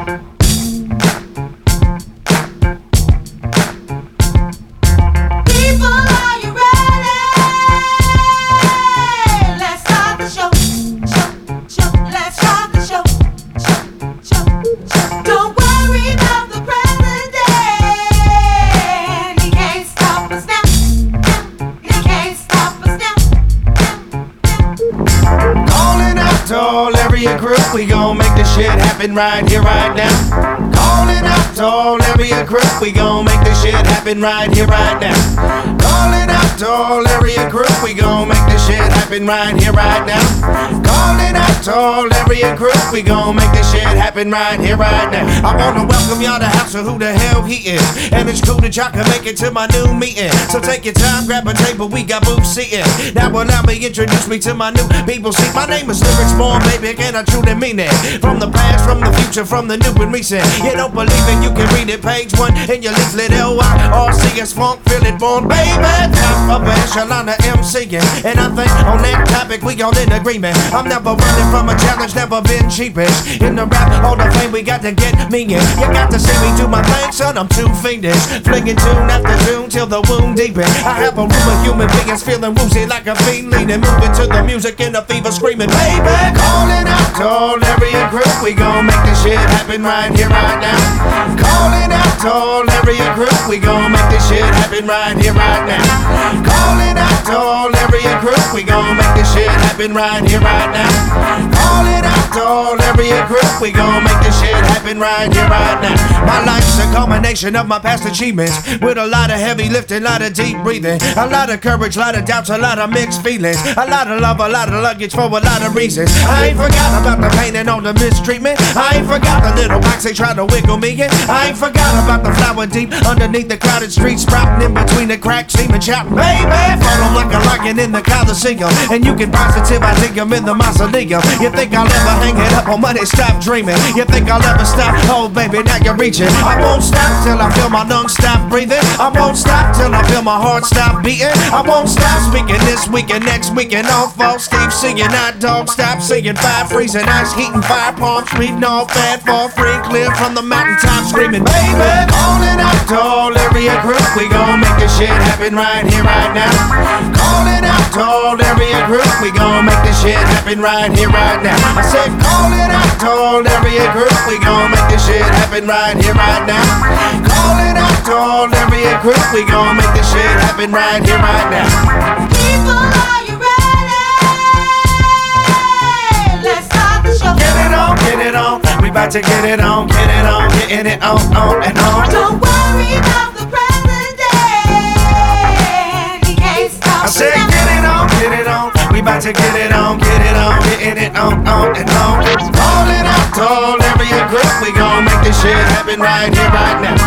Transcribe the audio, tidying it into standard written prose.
Group, we gon' make this shit happen right here, right now. Calling out to all area group, we gon' make this shit happen right here, right now. Calling out to all area group, we gon' make this shit happen right here, right now. Calling out to all area group, we gon' make this shit happen right here, right now. I wanna welcome y'all to House of Who the Hell He Is, and it's cool that y'all can make it to my new meeting. So take your time, grab a table, we got booths seating. Now allow me introduce me to my new people. See, my name is Lyrics Born, baby, and I truly mean it. From the past, from the future, from the new and recent. You don't believe it, you can read it, page 1 in your leaflet. LYRCS Funk, feel it born, baby. Top of echelon of MCing, and I think on that topic we all in agreement. I'm never running from a challenge, never been cheapish. In the rap hall of fame, we got to get me in. You got to see me do my thing, son, I'm too fiendish. Flinging tune after tune till the wound deepen. I have a room of human beings feeling woozy like a fiend leading, moving to the music in a fever, screaming, baby. Calling out to all area group, we gon' make this shit happen right here, right now. Calling out to all area group, we gon' make this shit happen right here, right now. Calling out to all area group, we gon' make this shit happen right here, right now. Calling out to all area group, we gon' make this shit happen right here, right now. My life's a culmination of my past achievements, with a lot of heavy lifting, a lot of deep breathing, a lot of courage, a lot of doubts, a lot of mixed feelings, a lot of love, a lot of luggage for a lot of reasons. I ain't forgot about the pain and all the mistreatment. I ain't forgot the little box they try to wiggle me in. I ain't forgot about the flower deep underneath the crowded streets, sprouting in between the cracks, steaming chop, baby. Follow like a lion in the Coliseum, and you can positive I dig 'em in the mausoleum. You think I'll ever hang it up on money? Stop dreaming. You think I'll ever stop? Oh baby, now you're reaching. I won't stop till I feel my lungs stop breathing. I won't stop till I feel my heart stop beating. I won't stop speaking this week and next week and all fall. Steve singing, hot dog, stop singing, fire freezing, ice heating, fire palms, reading all fat, fall free, clear from the mountaintop, screaming, baby. Calling out to all area group, we gon' make this shit happen right here, right now. Calling out to all area group, we gon' make this shit happen right here, right now. I said, calling out to all area group, we gon' make this shit happen right here, right now. Calling out to all area group, we gon' make this shit happen right here, right now. People, are you ready? Let's start the show. Get it on, get it on. We about to get it on, getting it on and on. Don't worry about the president. He can't stop. I said, get it on. We about to get it on, getting it on and on. Calling out to all area group, we gon' make this shit happen right here, right now.